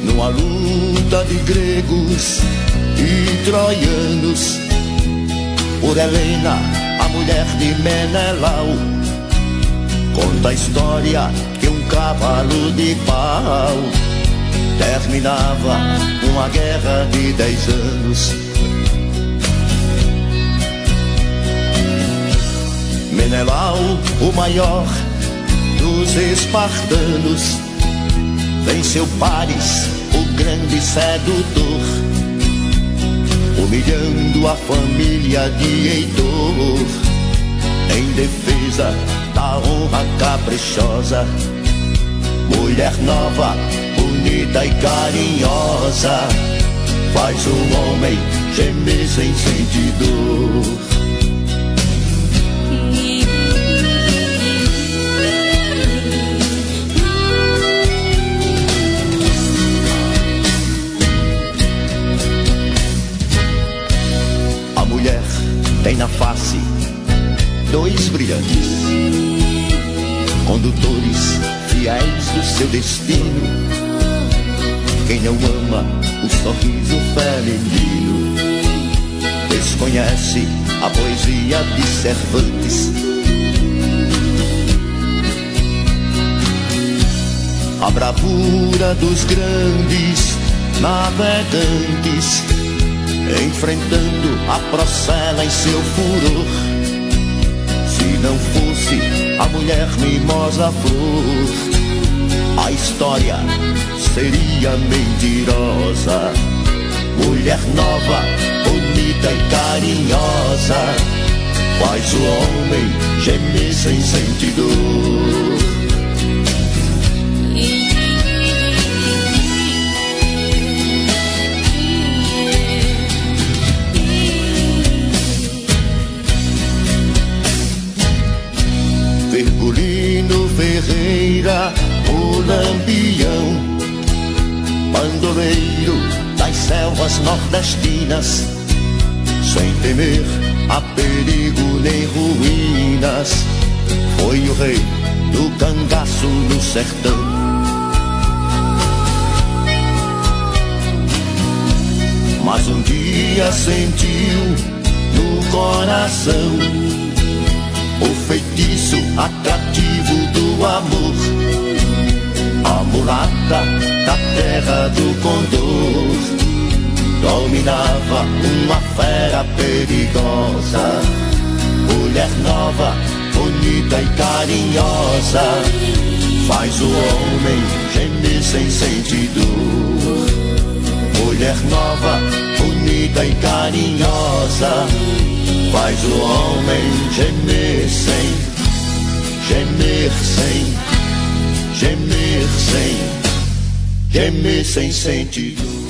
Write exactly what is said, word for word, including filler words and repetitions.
numa luta de gregos e troianos, por Helena, a mulher de Menelau. Conta a história que um cavalo de pau terminava uma guerra de dez anos. Menelau, o maior dos espartanos, venceu Paris, o grande sedutor, humilhando a família de Heitor, em defesa da honra caprichosa. Mulher nova, bonita e carinhosa, faz o homem gemer sem sentir dor. Tem na face dois brilhantes condutores fiéis do seu destino. Quem não ama o sorriso feminino desconhece a poesia de Cervantes. A bravura dos grandes navegantes, enfrentando a procela em seu furor. Se não fosse a mulher mimosa flor, a história seria mentirosa. Mulher nova, bonita e carinhosa, faz o homem gemer sem sentir dor. Virgulino Ferreira, o Lampião, bandoleiro das selvas nordestinas, sem temer a perigo nem ruínas, foi o rei do cangaço no sertão. Mas um dia sentiu no coração o feitiço atrativo do amor. A mulata da terra do Condor dominava uma fera perigosa. Mulher nova, bonita e carinhosa, faz o homem gemer sem sentir dor. Mulher nova, bonita e carinhosa, faz o homem gemer sem, gemer sem, gemer sem, gemer sem sentido.